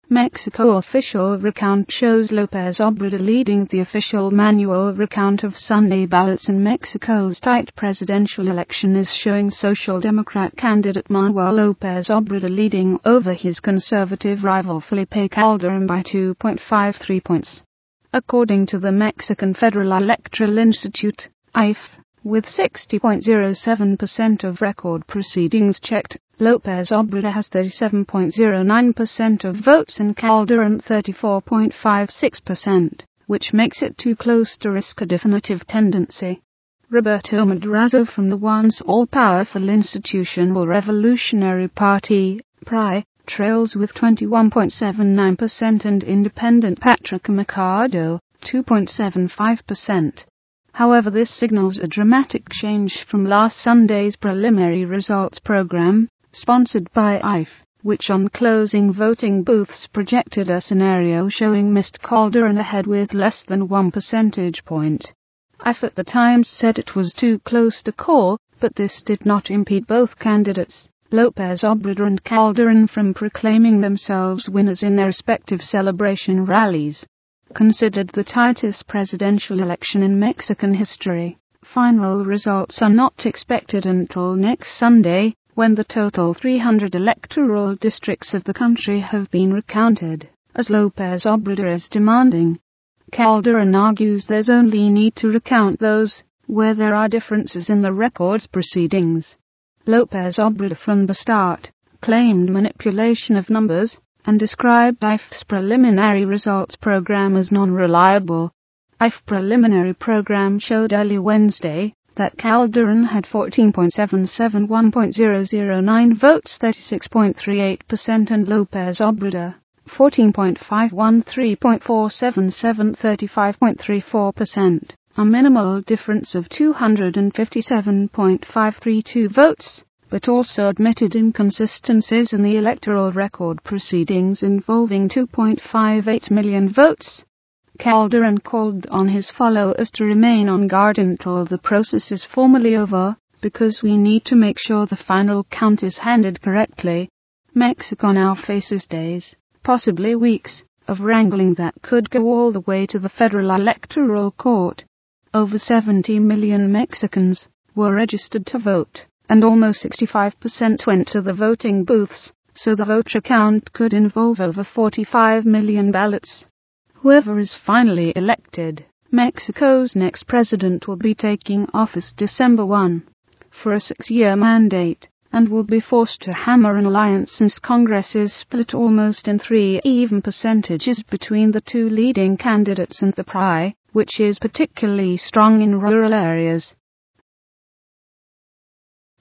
Mexico official recount shows López Obrador leading the official manual recount of Sunday ballots in Mexico's tight presidential election is showing Social Democrat candidate Manuel López Obrador leading over his conservative rival Felipe Calderón by 2.53 points. According to the Mexican Federal Electoral Institute, IFE, with 60.07% of record proceedings checked, López Obrador has 37.09% of votes and Calderón 34.56%, which makes it too close to risk a definitive tendency. Roberto Madrazo from the once all-powerful Institutional Revolutionary Party, PRI, trails with 21.79% and independent Patrick Mercado, 2.75%. However, this signals a dramatic change from last Sunday's preliminary results program, sponsored by IFE, which on closing voting booths projected a scenario showing Mr. Calderón ahead with less than 1 percentage point. IFE at the time said it was too close to call, but this did not impede both candidates, López Obrador and Calderón, from proclaiming themselves winners in their respective celebration rallies. Considered the tightest presidential election in Mexican history, final results are not expected until next Sunday, when the total 300 electoral districts of the country have been recounted, as López Obrador is demanding. Calderón argues there's only need to recount those where there are differences in the record's proceedings. López Obrador from the start claimed manipulation of numbers and described IFE's preliminary results program as non-reliable. IFE preliminary program showed early Wednesday that Calderón had 14.771.009 votes, 36.38%, and López Obrador 14.513.477, 35.34%, a minimal difference of 257.532 votes, but also admitted inconsistencies in the electoral record proceedings involving 2.58 million votes. Calderón called on his followers to remain on guard until the process is formally over, because we need to make sure the final count is handled correctly. Mexico now faces days, possibly weeks, of wrangling that could go all the way to the Federal Electoral Court. Over 70 million Mexicans were registered to vote, and almost 65% went to the voting booths, so the vote recount could involve over 45 million ballots. Whoever is finally elected, Mexico's next president will be taking office December 1 for a 6-year mandate, and will be forced to hammer an alliance since Congress is split almost in 3 even percentages between the two leading candidates and the PRI, which is particularly strong in rural areas.